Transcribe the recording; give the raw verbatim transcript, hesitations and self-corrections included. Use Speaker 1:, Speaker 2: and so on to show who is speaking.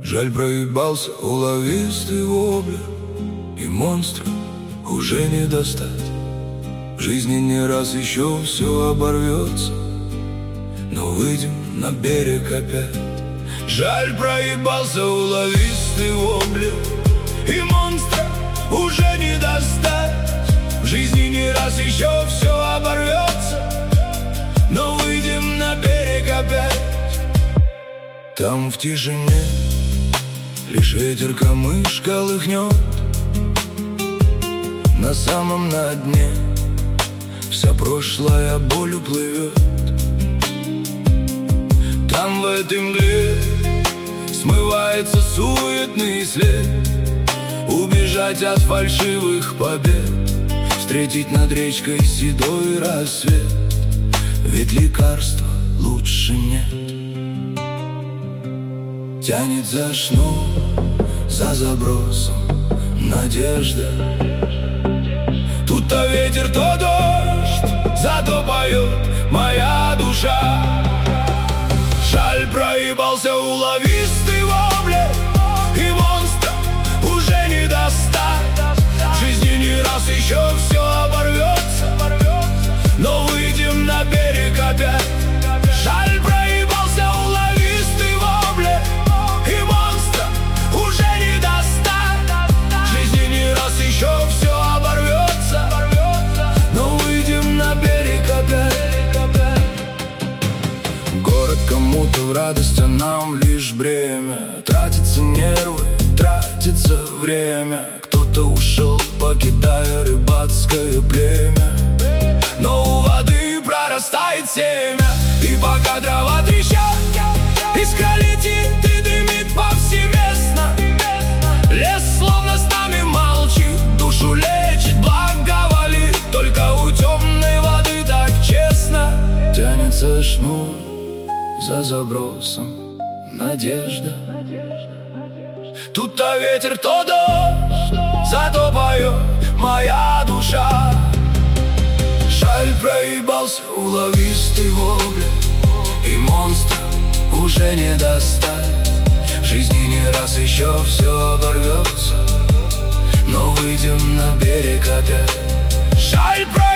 Speaker 1: Жаль, проебался уловистый воблер, и монстра уже не достать. В жизни не раз еще все оборвется, но выйдем на берег опять. Жаль, проебался уловистый воблер, и монстра уже не достать. В жизни не раз еще все оборвется, но выйдем на берег опять. Там в тишине лишь ветер камыш колыхнет, на самом на дне вся прошлая боль уплывет. Там в этой мгле смывается суетный след, убежать от фальшивых побед, встретить над речкой седой рассвет. Ведь лекарства лучше нет. Тянет за шнур, за забросом надежда. Тут-то ветер, то дождь, зато поет моя душа. Жаль, проебался уловистый воблер, и монстра уже не достать. В жизни не раз еще все оборвется, но выйдем на берег опять. Жаль, проебался уловистый воблер, и монстра уже не достать. В жизни не раз еще все оборвется, но выйдем на берег опять. Город кому-то в радость, а нам лишь бремя. Тратятся нервы, тратится время. Кто-то ушел, покидая рыбацкое племя, но у воды прорастает семя. И пока трава трещат, искра летит и дымит повсеместно. Лес словно с нами молчит, душу лечит, благоволит. Только у темной воды так честно. Тянется шнур, за забросом надежда. Тут-то ветер, то дождь, зато поет моя душа. Жаль, проебался уловистый воблер, и монстра уже не достать. В жизни не раз еще все оборвется, но выйдем на берег опять. Жаль, проебался